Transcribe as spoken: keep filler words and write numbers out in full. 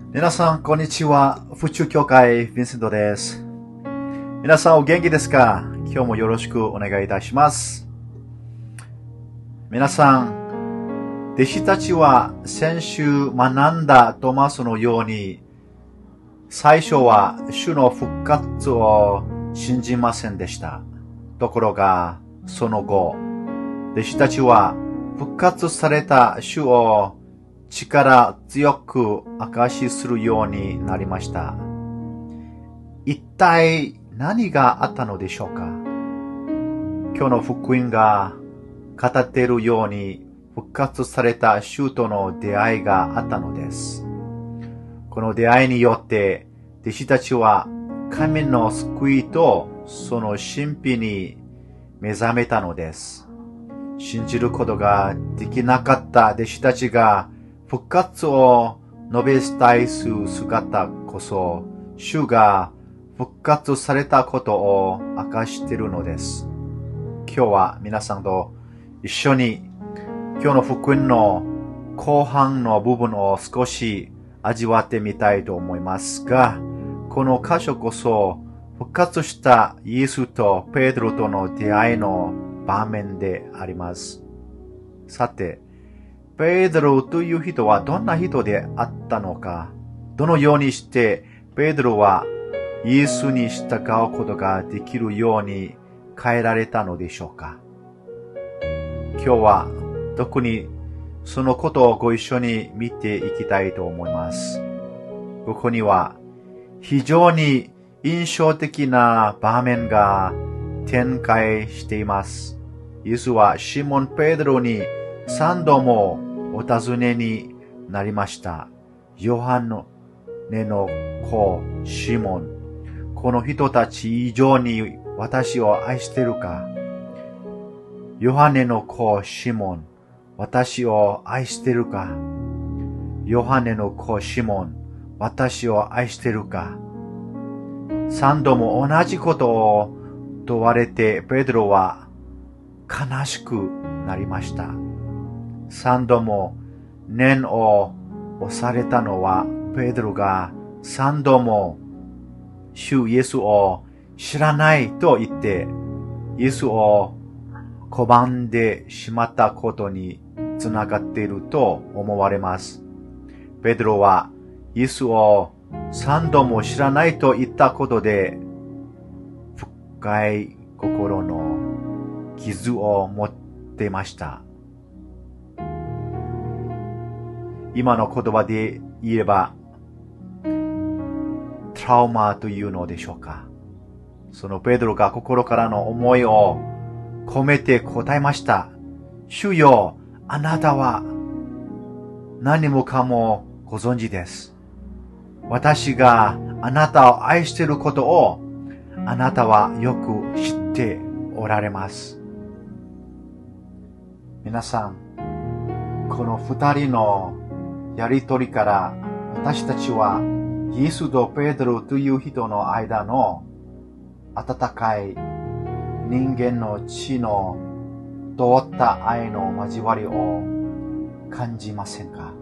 皆さん、こんにちは。府中教会、ヴィンセントです。皆さん、お元気ですか？今日もよろしくお願いいたします。皆さん、弟子たちは先週学んだトマスのように、最初は主の復活を信じませんでした。ところが、その後、弟子たちは復活された主を力強く証しするようになりました。一体何があったのでしょうか？今日の福音が語っているように復活された主との出会いがあったのです。この出会いによって弟子たちは神の救いとその神秘に目覚めたのです。信じることができなかった弟子たちが復活を述べ伝えす姿こそ、主が復活されたことを明かしているのです。今日は皆さんと一緒に今日の福音の後半の部分を少し味わってみたいと思いますが、この箇所こそ復活したイエスとペテロとの出会いの場面であります。さて、ペテロという人はどんな人であったのか、どのようにしてペテロはイエスに従うことができるように変えられたのでしょうか。今日は特にそのことをご一緒に見ていきたいと思います。ここには非常に印象的な場面が展開しています。イエスはシモン・ペテロに三度もお尋ねになりました。ヨハネの子シモン、この人たち以上に私を愛しているか？ヨハネの子シモン、私を愛しているか？ヨハネの子シモン、私を愛しているか？三度も同じことを問われてペテロは悲しくなりました。三度も念を押されたのはペテロが三度も主イエスを知らないと言ってイエスを拒んでしまったことにつながっていると思われます。ペテロはイエスを三度も知らないと言ったことで深い心の傷を持っていました。今の言葉で言えばトラウマというのでしょうか。そのペテロが心からの思いを込めて答えました。主よ、あなたは何もかもご存知です。私があなたを愛していることをあなたはよく知っておられます。皆さん、この二人のやりとりから私たちはイエスとペテロという人の間の温かい人間の血の通った愛の交わりを感じませんか？